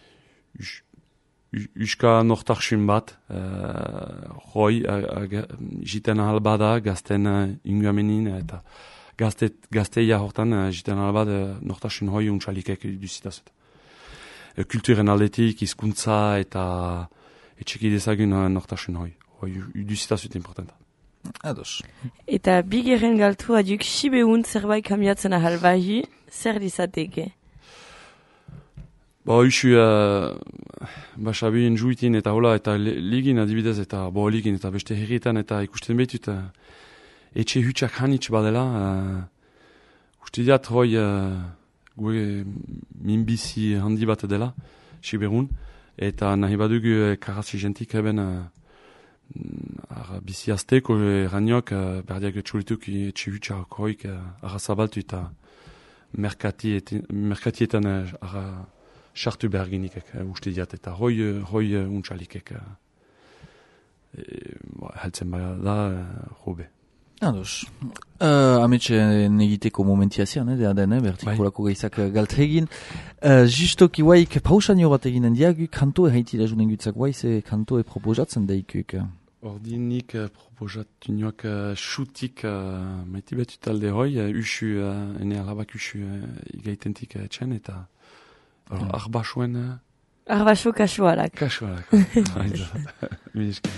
uska nortarxun bat, hoi, jiten ahal bada, gazten inguamenin, eta gazteia hortan, jiten ahal bada, nortarxun hoi untxalikek duzitazut. Kulturen aldetik, izkuntza, eta etxeki dezagun nortarxun hoi. Hoi, duzitazut importanta. Ados. Eta bigeren galtu aduk sibeun zerbait kamiatzen ahal bahi, zer dizateke? Ba, usu, uh, basabien juitin eta hola, eta ligin adibidez, eta bo ligin, eta beste herrietan, eta ikusten behitut, uh, etxe hutsak hanitz badela, uh, uste diat hoi, uh, gue minbizi handi bat dela, siberun, eta nahi badugu uh, karazi jentik eben, uh, ar, bizi azteko eraniok, uh, berdiak txulituk etxe hutsak hoik, uh, arra zabaltu eta merkatietan uh, arra, sartu behar ginikek, uh, uste diat, eta hoi, hoi uh, untxalikek uh, e, heltzen bada da, uh, jobe. Ados. Uh, Ametxe negiteko momentia zian, eh, den, eh, bertikulako bai. Gaizak galtegin. Uh, justoki waik pausanio bat eginen diagu, kanto erraiti da junen gutzak wai, ze kanto e proposatzen daikuk. Ordinik uh, proposatu nioak uh, xutik uh, maiti betu talde hoi, uh, usu, uh, ene alabak usu uh, igaitentik uh, etxen, eta Alors, arbasuen... Uh... Arbasu kasualak. Kasualak. Mileski.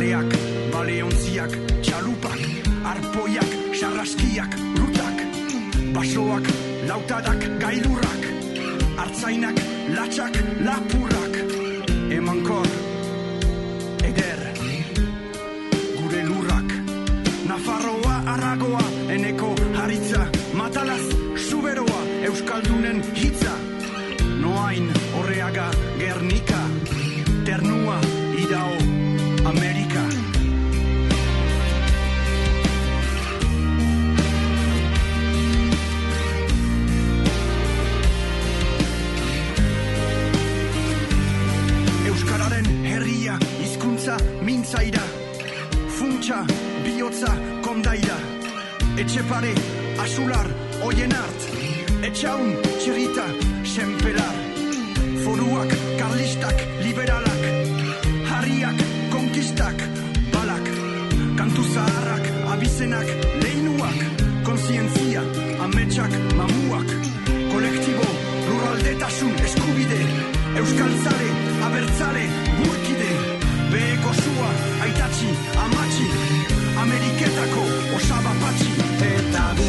baleak, baleontziak, txalupak, arpoiak, sarraskiak, rutak, basoak, lautadak, gailurrak, artzainak, latxak, lapurrak, emankor, eder, gure lurrak, Nafarroa, Aragoa, eneko haritza, matalaz, suberoa, euskaldunen hitza, noain, Orreaga, Gernika, ternua, idao, Amerika. Euskararen herria, hizkuntza mintzaira, funtsa, bihotza, kondaira, etxepare, asular, oien art, etxaun, txirita, senpelar, foruak, karlistak, liberalak, harriak, konkistak, balak, kantu zaharrak, abizenak, leinuak, konsientzia, ametsak, mamuak, kolektibo, lurraldetasun, eskubide, euskaltzale, abertzale, burkide, beheko sua, aitatxi, amatxi, Ameriketako osaba patxi. Eta gu,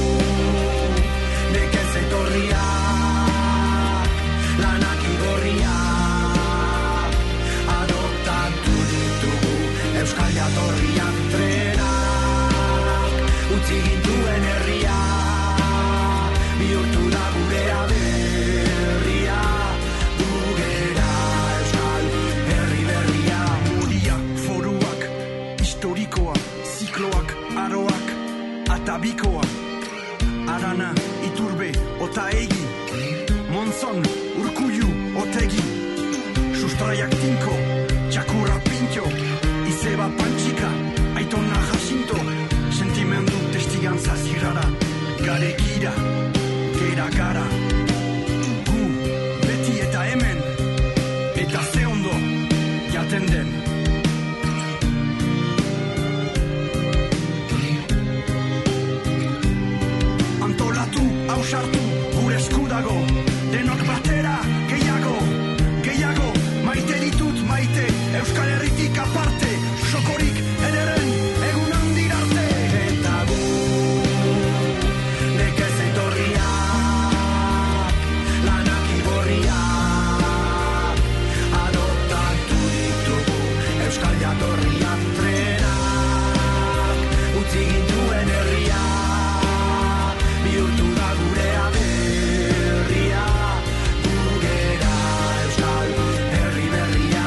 nekez etorriak, lanak igorriak, adoptatu ditugu euskal jatorriak, trenak, utzi gintuen herria, bihurtu da gure aberria, dugera euskal herri berria. Muria, foruak, historikoa, zikloak, aroak, atabikoa, arana, iturbe, otaegi, monzon, urkullu, otegi, sustraiak tinko, txakurra pintxo, izeba pantxika, aitona jasinto, sentimendu testigantza zirrara, garekira, gera gara, gu, beti eta hemen, eta ze ondo, jaten den. Ausartu, gure eskudago, denok batera, gehiago, gehiago, maite ditut maite, Euskal Herritik aparte, sokorik ederen, egun handirarte. Eta gu, nekez etorriak, lanak igorriak, adoptatu ditugu, Euskal jatorriak, trenak, utzi gintuen herria, bihurtu da gure aberria, dugera euskal herri berria.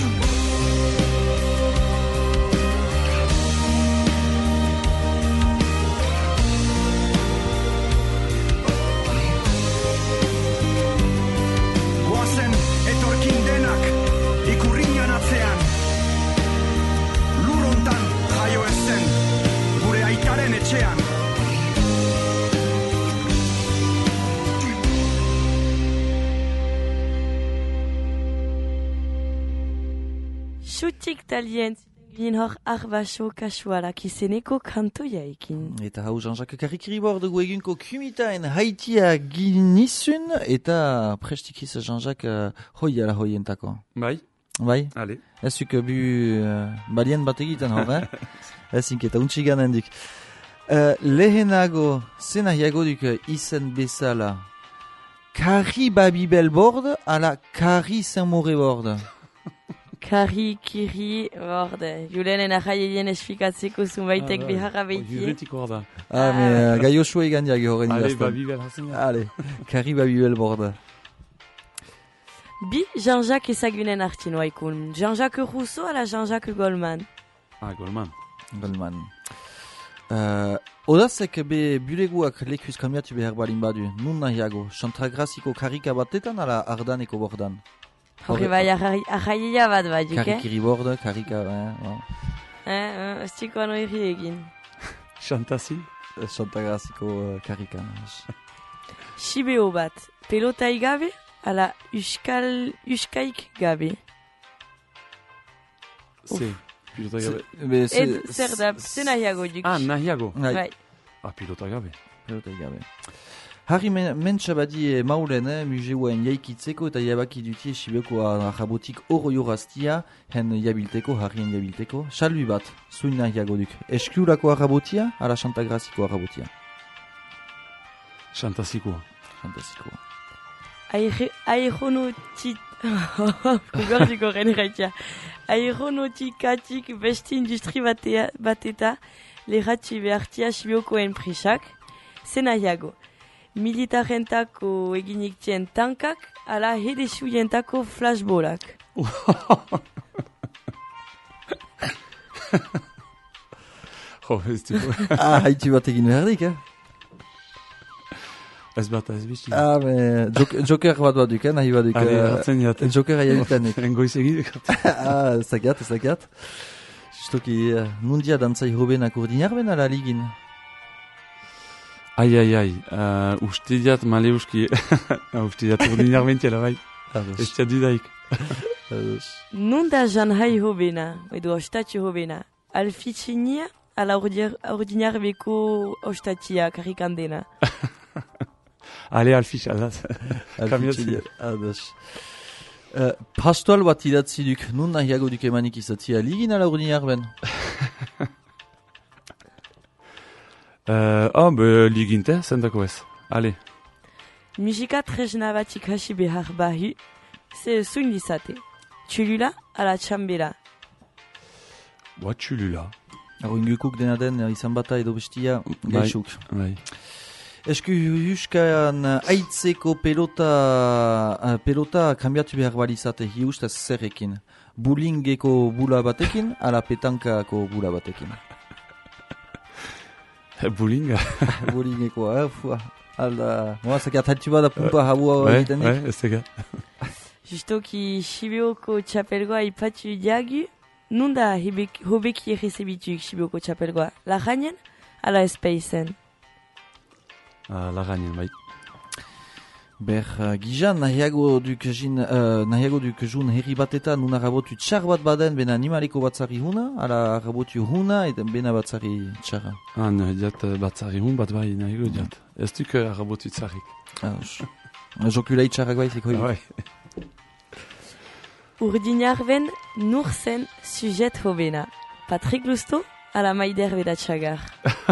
Goazen etorkin denak ikurriñan atzean, lurrontan jaio ez zen, gure aitaren etxean. Xutik talien gin hor arbaso kasualak izeneko kantoiaekin. Eta hau Jean-Jacques Karikiribor dugu egunko kumitaen haitia ginizun, eta prestikiz Jean-Jacques uh, hoi ala hoientako. Bai. Bai? Ale. Ezuk bu uh, balien bat egiten hor, eh? Ezink eta untxigan hendik. Uh, lehenago, zena hiago duk izen bezala, Kari Babibel bord, ala Kari Saint-Mauré bord. Kari, kiri, borde. Julenen ahaieien esfikatzeko zunbaitek beharra beitie. Juretik hor da. Ah, me uh, gaio sua egan diagi horren idazten. Ale, Babibel hasen. Ale, Kari Babibel bord. Bi Jean-Jacques ezagunen artino haikun. Jean-Jacques Rousseau ala Jean-Jacques Goldman. Ah, Goldman. Goldman. Uh, Odazek be buleguak lekuz kamiatu behar balin badu. Nun nahiago, Chantragraziko karika batetan ala ardaneko bordan? Horri bai ahaieia bat baduk, eh? Karikiri borde, karika... Eh, no. eh, ez txikoan oirri egin. Chantasi? Chantagraziko uh, karika. Sibeo bat, pelotai gabe, ala uskal, uskaik gabe. Se, pilotai gabe. Ed, zer da, ze nahiago duk. Ah, nahiago? Bai. Ah, pilotai gabe. Pilotai gabe. Harri mentsa badi maulen, eh, museoen jaikitzeko eta jabaki dutie Sibioko ahabotik oro joraztia, hen jabilteko, harrien jabilteko. Salbi bat, zuin nahiago duk. Eskiurako ahabotia, ala Santagraziko ahabotia? Santazikoa. Santazikoa. Aeronautik... Gordiko ren gaitia. Aeronautikatik beste industri bateta lehatsi behartia Sibiokoen presak, zen nahiago. Militarentako eginik tien tankak, ala hedesuyentako flashballak. Jo, ez du. Ah, haitu bat egin behardik, eh? Ez bat, ez bizi. Ah, me... Joker bat bat duk, eh? Nahi bat duk. Ari, hartzen jat. Joker aia dutanik. Engoiz egidek. Ah, ez dakiat, ez dakiat. Justoki, nundia dantzai hobenak urdinar ala ligin? Ai, ai, ai. Uh, uste diat male uski. Uste diat urdinar bentiela bai. Ez diat dudaik. Nunda jan hai hobena, edo ostatio hobena. Alfitsinia, ala ordinar beko ostatia karikandena. Ale, alfitz, alaz. Alfitsinia, ados. Uh, pastoal bat idatzi duk, nun nahiago duk emanik izatia ligin ala ordinar ben? Uh, oh, be, liginte, zendako ez. Ale. Musika tresna batik hasi behar bahi, ze zuin dizate. Txulula ala txambela. Boa, txulula. Arro ingukuk dena den, izan bata edo bestia, gaixuk. Bai. Esku huskan aitzeko pelota, uh, pelota kambiatu behar balizate hiustaz zerrekin. Bulingeko bula batekin, ala petankako bula batekin. Bulinga. Bulingeko, eh, fua. Alda, moa zakat haitu bada pumpa habua egiten dik. Ouais, ouais, ez tega. Justoki Sibioko txapelgoa ipatu diagu, nunda hobeki errezebituk Sibioko txapelgoa? Laganen, ala espeizen? Uh, Laganen, bai. Ber, uh, gizan, nahiago duk jin, uh, nahiago duk jun herri bateta nuna rabotu txar bat baden bena animaliko batzari huna, ala rabotu huna eta bena batzari txarra. Ah, nahi diat batzari hun bat bai nahiago diat. Ez duk uh, rabotu txarrik. Ah, jokulei txarrak baizik hoi. Ah, bai. Urdinar ben nur zen sujet hobena. Patrick Lusto, ala maider beda txagar.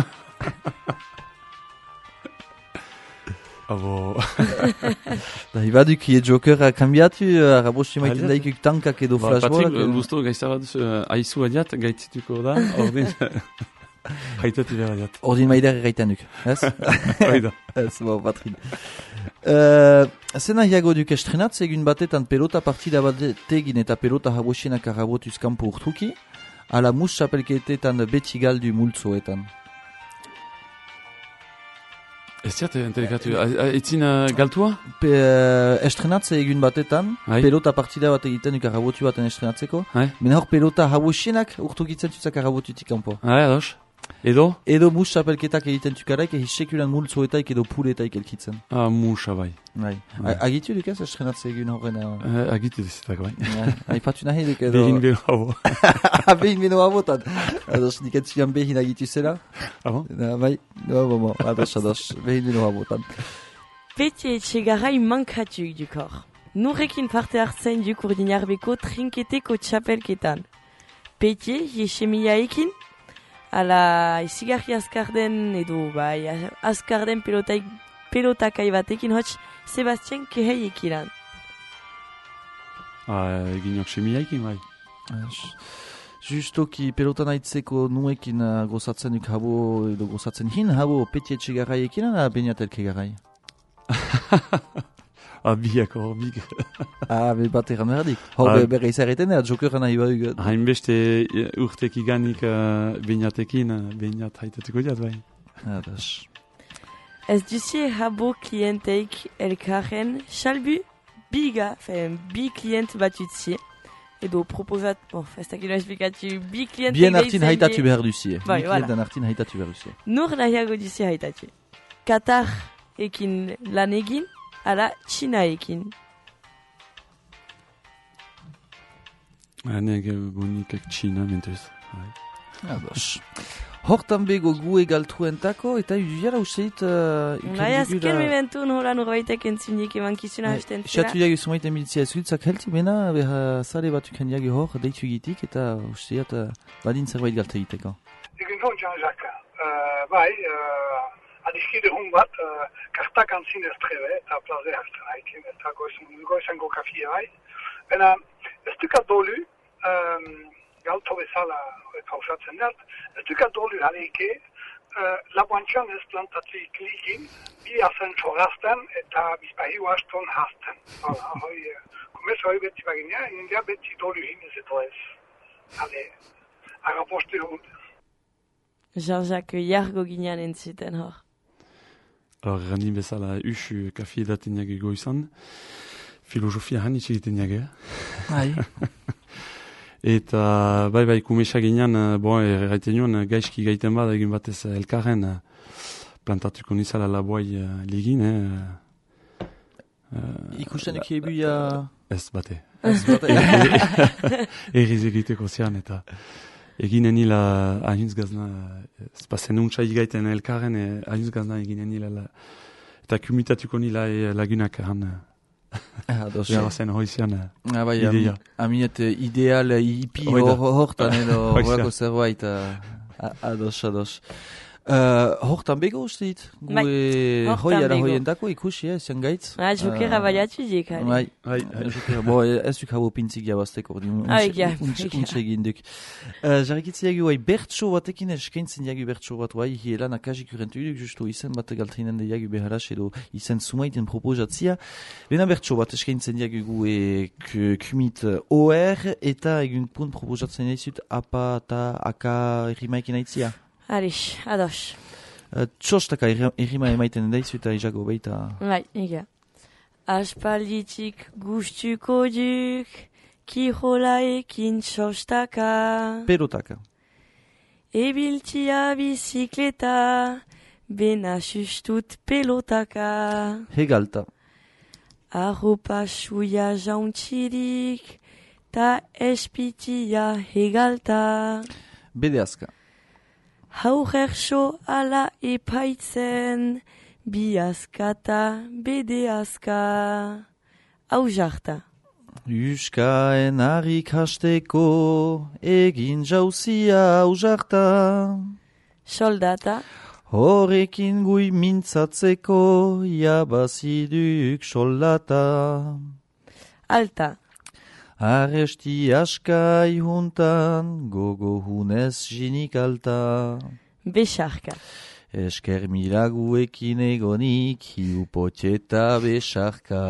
Abo... Da ibaduk ie Jokera kambiatu, rabosti maiten daikuk tankak edo flashballak. Patrick Lusto gaizta bat aizu adiat, gaitzituko da, ordin... Haitatu behar adiat. Ordin maider erraitanuk, ez? Oida. Ez, bo, Patrick. Uh, Zena hiago duk estrenatz egun batetan pelota partida bategin eta pelota habosienak arabotuz kampo urtuki, ala mus chapelketetan beti galdu multzoetan. Ez ziat, enterekatu, etzin uh, galtua? Pe, uh, estrenatze egun batetan, Hai. pelota partida bat egiten duk arabotu baten estrenatzeko, mena hor pelota habosienak urtukitzen zuzak arabotutik kampo. Hai, ados. Edo? Edo mus chapelketak egiten tukaraik, egiz sekulan multzoetaik edo puletaik elkitzen. Ah, musa bai. Bai. Agitu duk ez, estrenatze egun horren... Uh, agitu dizitak bai. Aipatu nahi duk edo... Behin beno habo. Behin beno habotan. Ados, nik entzuan behin agitu zela. Ah bon? Bai, no, bo, bo, ados, ados, behin beno habotan. Peti etxegarai mankatuk dukor. Nurrekin parte hartzen duk urdinarbeko trinketeko txapelketan. Peti, jesemiliaekin, ala izigarri azkarden edo bai, azkarden pelotaik, pelotakai batekin hotx Sebastien Kehei ekilan. Ah, eginok semiliaikin bai. Justoki pelotan aitzeko nuekin uh, gozatzen duk habo edo gozatzen hin habo Peti etxegarai ekilan ala beniatelke garai? Ah, biak hor big. Ah, be bat eran berdik. Hor ah. Berre izareten ea, Jokerra nahi baduk. Hainbeste urtek iganik uh, beniatekin, uh, beniat haitatuko diat bai. Adas. Ez duzie habo klienteik elkarren, salbu biga, fein, bi klient batutzie. Edo proposat, bon, ez dakilo esplikatu, bi klienteik bien artin haitatu behar duzie. Bai, bi klientan artin haitatu behar duzie. Nur nahiago duzie haitatu. Katar ekin lan egin, ala Txina ekin. Hane bonikak Txina mentuz. Ados. Hortan bego gu egaltruentako, eta jara useit... Nahi azken mementun hola norbaitek entzunik emankizuna hasten zera. Xatu jagi sumaiten militzia ezultzak helti bena, beha zare bat ukan jagi hor, deitu egitik, eta usteat badin zerbait galta egiteko. Egun zon, Jean-Jacques. Bai, adiskide hun bat, kartak antzin ez trebe, eta plaze hartzen haikin, eta goizango kafia bai. Bena, ez dukat dolu, galto bezala eta usatzen dut, ez dukat dolu haleike, labuantxan ez plantatuik ligin, bi azen txorazten eta bizpahiu aston hasten. Hala, hoi, kumez hoi beti baginea, india beti dolu hinez eto ez. Hale, agaposte hund. Jean-Jacques jargo ginean entzuten hor. Hor, randin bezala usu kafi edaten jage goizan, filosofia hanitz egiten jage. Hai. Eta, bai, bai, kumesa ginean, bon, erraiten joan, gaizki gaiten bada egin batez elkarren, plantatuko nizala laboai ligin, eh? Ikusten ekiebuia... Ez bate. Ez bate. Erriz egiteko zean, eta eginen nila ahintz gazna, espazen untsa igaiten elkarren, ahintz gazna eginen nila, eta kumitatuko nila lagunak han... Gara zen hoizian ideia. Aminet ideal hipi hortan edo horako zerbait. Ados, ados. Hortan bego usteit? Bai, hortan bego. Hoientako ikusi, eh, zian gaitz? Ah, jokera baiatzi dik. Bai, jokera. Bo, ez duk habo pintzik jabazteko. Untxe egin duk. Jarrikitzi jagu bai bertso batekin eskaintzen jagu bertso bat bai, hielan akajik urentu duk, justu izen bat galtainen de jagu beharas edo izen sumaiten proposatzia. Bena bertso bat eskaintzen jagu gu e kumit O R eta egun punt proposatzen daizut apa eta aka errimaikin aitzia. Arix, ados. Txostaka errima emaiten daizu eta izago baita. Bai, ega. Aspalditik gustuko duk, kijolaekin txostaka. Pelotaka. Ebiltia bizikleta, bena sustut pelotaka. Hegalta. Arropa suia jauntxirik, ta espitia hegalta. Bedeazka. Haurerso ala epaitzen, biazkata bedeazka. Hau jarta. Euskaen harrik hasteko, egin jauzia hau jarta. Soldata. Horrekin gui mintzatzeko, jabaziduk soldata. Alta. Arresti askai juntan, gogo hunez jinik alta. Besarka. Esker milaguekin egonik, hiu poteta besarka.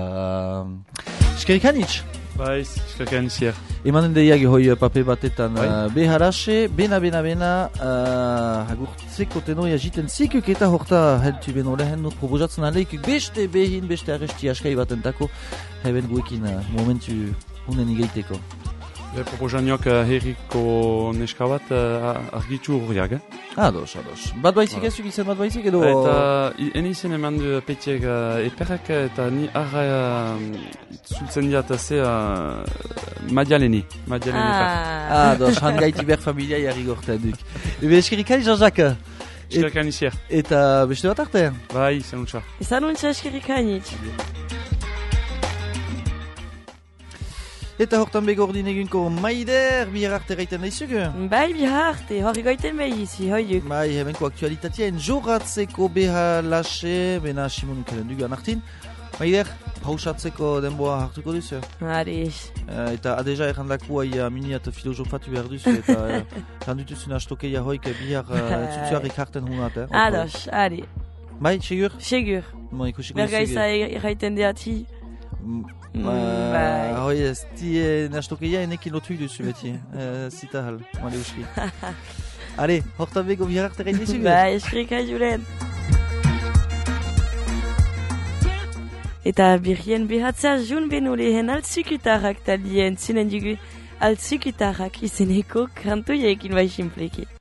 Eskerrik Bai, eskerrik anitzier. Emanen deiak hoi pape batetan uh, beharase, bena, bena, bena, uh, agurtzeko tenoia jiten zikuk eta horta heltu beno lehen not proposatzen aleikuk beste behin, beste arresti askai batentako, heben guekin uh, momentu unen igaiteko. Be proposaniok uh, herriko neska bat uh, argitu horriak, eh? Ados, ados. Bat baizik ez, izan bat baizik edo... Eta ene izen eman du petiek uh, eperrek eta ni arra uh, zultzen diat ze uh, Madialeni. Madialeni ah. Ados, han gaiti ber familia jarri gorten duk. Ebe eskerikani Jean-Jacques. Eskerikani zier. Eta beste bat arte? Bai, izan untsa. Izan untsa eskerikani. Eta hortan begordin egunko Maider, bihar arte gaiten daizuk? Bai, bihar arte, horri gaiten behizi, hoiuk. Bai, hemenko aktualitatea enjoratzeko beha lase, bena Simon Kalendugan artin. Maider, pausatzeko denboa hartuko duzu? Arix. Uh, eta adeja errandako aia miniat filosofatu behar duzu, eta randutuzun astokeia hoik bihar zutzuarrik harten hunat. Eh? Ados, ari. Bai, segur? Segur. Bon, ikusiko duzu. Bergaiza erraiten deati. Bai. Hoi ez, ti nastokeia enekin lotuik duzu beti, zita hal, male uski. Ale, hortan bego bihar arte gain dizu? Bai, eskrika juren. Eta birrien behatzea jun beno lehen altzikutarrak talien zinen dugu altzikutarrak izeneko kantoiekin bai simpleki.